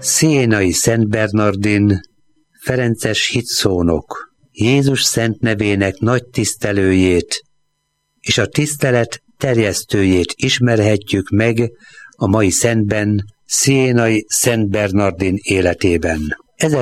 Sienai Szent Bernardin, ferences hitszónok, Jézus szent nevének nagy tisztelőjét és a tisztelet terjesztőjét ismerhetjük meg a mai szentben, Sienai Szent Bernardin életében.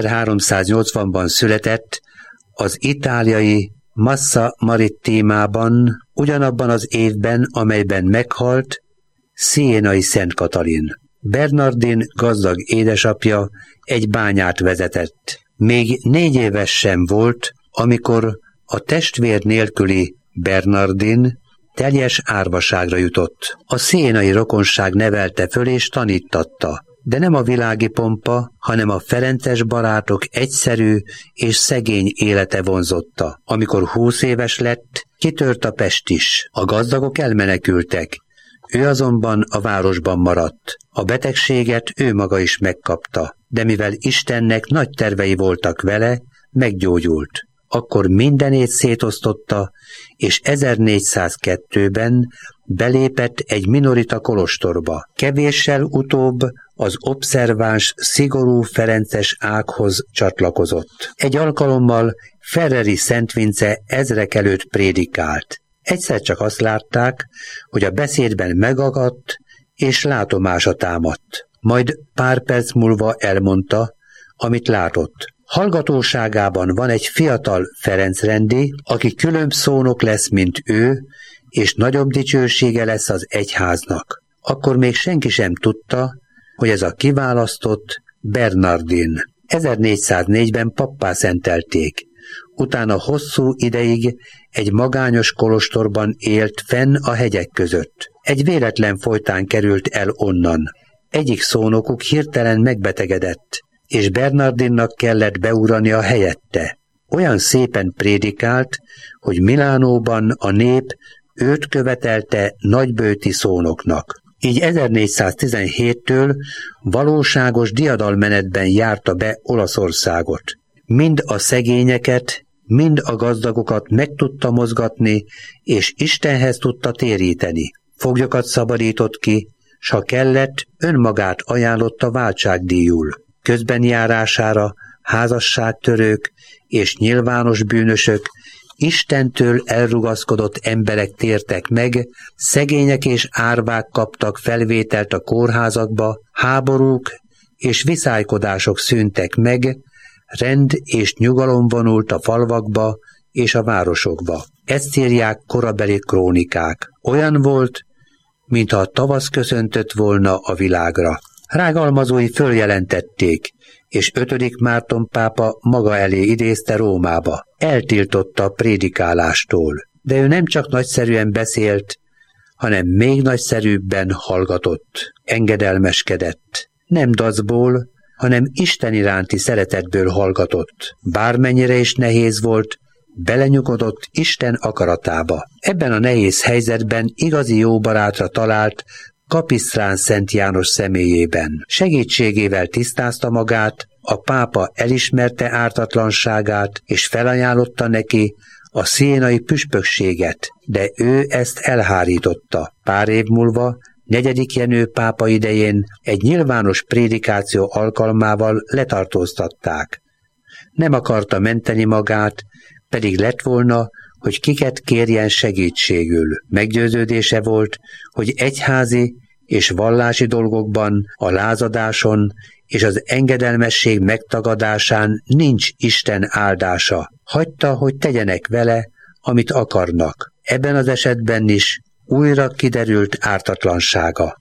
1380-ban született az itáliai Massa Marittimában, ugyanabban az évben, amelyben meghalt Sienai Szent Katalin. Bernardin gazdag édesapja egy bányát vezetett. Még 4 éves sem volt, amikor a testvér nélküli Bernardin teljes árvaságra jutott. A sienai rokonság nevelte föl és tanítatta, de nem a világi pompa, hanem a ferences barátok egyszerű és szegény élete vonzotta. Amikor 20 éves lett, kitört a pest is. A gazdagok elmenekültek. Ő azonban a városban maradt. A betegséget ő maga is megkapta, de mivel Istennek nagy tervei voltak vele, meggyógyult. Akkor mindenét szétosztotta, és 1402-ben belépett egy minorita kolostorba. Kevéssel utóbb az obszerváns, szigorú ferences ághoz csatlakozott. Egy alkalommal Ferreri Szent Vince ezrek előtt prédikált. Egyszer csak azt látták, hogy a beszédben megagadt, és látomása támadt. Majd pár perc múlva elmondta, amit látott. Hallgatóságában van egy fiatal Ferencrendi, aki különb szónok lesz, mint ő, és nagyobb dicsősége lesz az egyháznak. Akkor még senki sem tudta, hogy ez a kiválasztott Bernardin. 1404-ben pappá szentelték. Utána hosszú ideig egy magányos kolostorban élt fenn a hegyek között. Egy véletlen folytán került el onnan. Egyik szónokuk hirtelen megbetegedett, és Bernardinnak kellett beugrania helyette. Olyan szépen prédikált, hogy Milánóban a nép őt követelte nagybőti szónoknak. Így 1417-től valóságos diadalmenetben járta be Olaszországot. Mind a szegényeket, mind a gazdagokat meg tudta mozgatni, és Istenhez tudta téríteni. Foglyokat szabadított ki, s ha kellett, önmagát ajánlotta váltságdíjul. Közbenjárására házasságtörők és nyilvános bűnösök, Istentől elrugaszkodott emberek tértek meg, szegények és árvák kaptak felvételt a kórházakba, háborúk és viszálykodások szűntek meg, rend és nyugalom vonult a falvakba és a városokba. Ezt írják korabeli krónikák. Olyan volt, mintha a tavasz köszöntött volna a világra. Rágalmazói följelentették, és 5. Márton pápa maga elé idézte Rómába. Eltiltotta a prédikálástól, de ő nem csak nagyszerűen beszélt, hanem még nagyszerűbben hallgatott, engedelmeskedett. Nem dacból, hanem Isten iránti szeretetből hallgatott. Bármennyire is nehéz volt, belenyugodott Isten akaratába. Ebben a nehéz helyzetben igazi jó barátra talált Kapisztrán Szent János személyében. Segítségével tisztázta magát, a pápa elismerte ártatlanságát, és felajánlotta neki a sienai püspökséget, de ő ezt elhárította. Pár év múlva, 4. Jenő pápa idején egy nyilvános prédikáció alkalmával letartóztatták. Nem akarta menteni magát, pedig lett volna, hogy kiket kérjen segítségül. Meggyőződése volt, hogy egyházi és vallási dolgokban, a lázadáson és az engedelmesség megtagadásán nincs Isten áldása. Hagyta, hogy tegyenek vele, amit akarnak. Ebben az esetben is újra kiderült ártatlansága.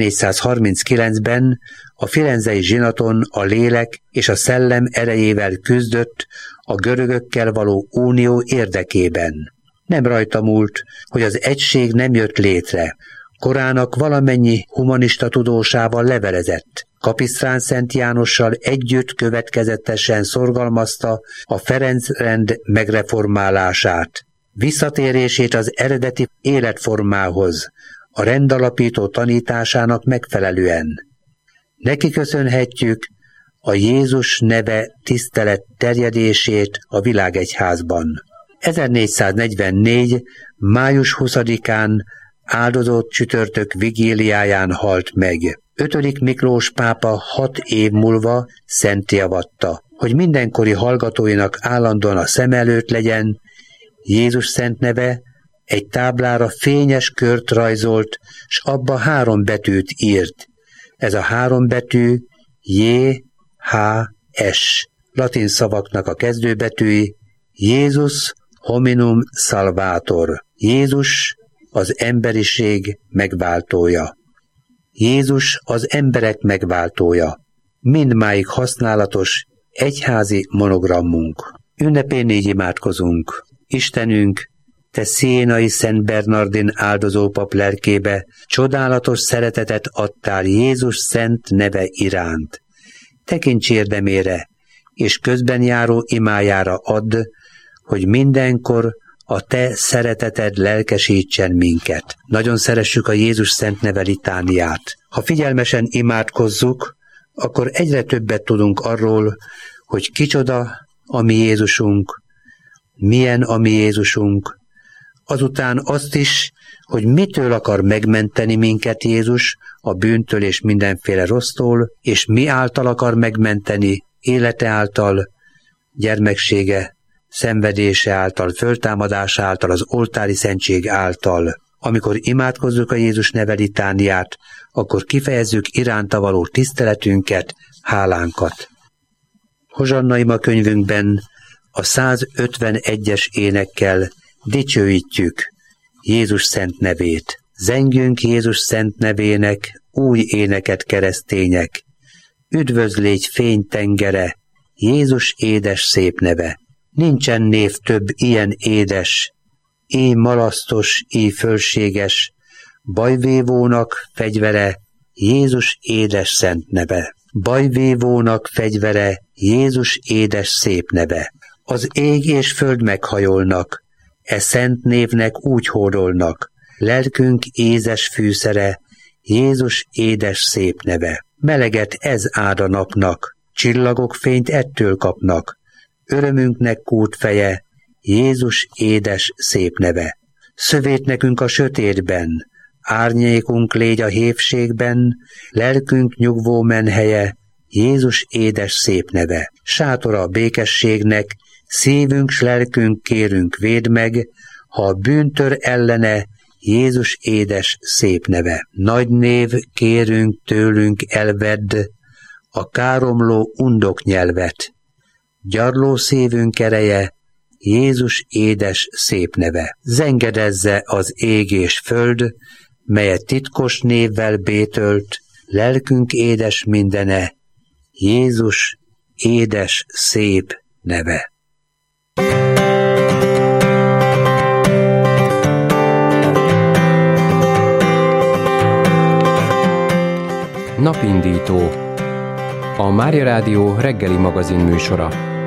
1439-ben a firenzei zsinaton a lélek és a szellem erejével küzdött a görögökkel való unió érdekében. Nem rajta múlt, hogy az egység nem jött létre. Korának valamennyi humanista tudósával levelezett. Kapisztrán Szent Jánossal együtt következetesen szorgalmazta a Ferenc-rend megreformálását, visszatérését az eredeti életformához, a rendalapító tanításának megfelelően. Neki köszönhetjük a Jézus neve tisztelet terjedését a világegyházban. 1444. május 20-án áldozott csütörtök vigíliáján halt meg. 5. Miklós pápa 6 év múlva szentté avatta, hogy mindenkori hallgatóinak állandóan a szem előtt legyen. Jézus szent neve egy táblára fényes kört rajzolt, s abba 3 betűt írt. Ez a 3 betű J-H-S, latin szavaknak a kezdőbetűi, Jézus hominum salvator, Jézus az emberiség megváltója. Jézus az emberek megváltója. Mindmáig használatos egyházi monogrammunk. Ünnepén így imádkozunk. Istenünk, te Sienai Szent Bernardin áldozópap lelkébe csodálatos szeretetet adtál Jézus szent neve iránt. Tekints érdemére, és közben járó imájára add, hogy mindenkor a te szereteted lelkesítsen minket. Nagyon szeressük a Jézus szent neve litániát. Ha figyelmesen imádkozzuk, akkor egyre többet tudunk arról, hogy kicsoda a mi Jézusunk, milyen a mi Jézusunk, azután azt is, hogy mitől akar megmenteni minket Jézus, a bűntől és mindenféle rossztól, és mi által akar megmenteni, élete által, gyermeksége, szenvedése által, föltámadása által, az oltári szentség által. Amikor imádkozzuk a Jézus neve litániát, akkor kifejezzük iránta való tiszteletünket, hálánkat. Hozsanna ima könyvünkben a 151-es énekkel dicsőítjük Jézus szent nevét. Zengjünk Jézus szent nevének új éneket, keresztények. Üdvözlégy fénytengere, Jézus édes szép neve. Nincsen név több ilyen édes, éj malasztos, éj fölséges, bajvívónak fegyvere, Jézus édes szent neve. Bajvívónak fegyvere, Jézus édes szép neve. Az ég és föld meghajolnak, e szent névnek úgy hódolnak, lelkünk ézes fűszere, Jézus édes szép neve. Meleget ez áld a napnak, csillagok fényt ettől kapnak, örömünknek kútfeje, Jézus édes szép neve. Szövét nekünk a sötétben, árnyékunk légy a hévségben, lelkünk nyugvó menhelye, Jézus édes szép neve. Sátora a békességnek, szívünk s lelkünk kérünk védd meg, ha a bűntör ellene, Jézus édes szép neve. Nagy név kérünk tőlünk elvedd, a káromló undok nyelvet. Gyarló szívünk ereje, Jézus édes szép neve. Zengedezze az ég és föld, melyet titkos névvel bétölt, lelkünk édes mindene, Jézus édes szép neve. Napindító. A Mária Rádió reggeli magazin műsora.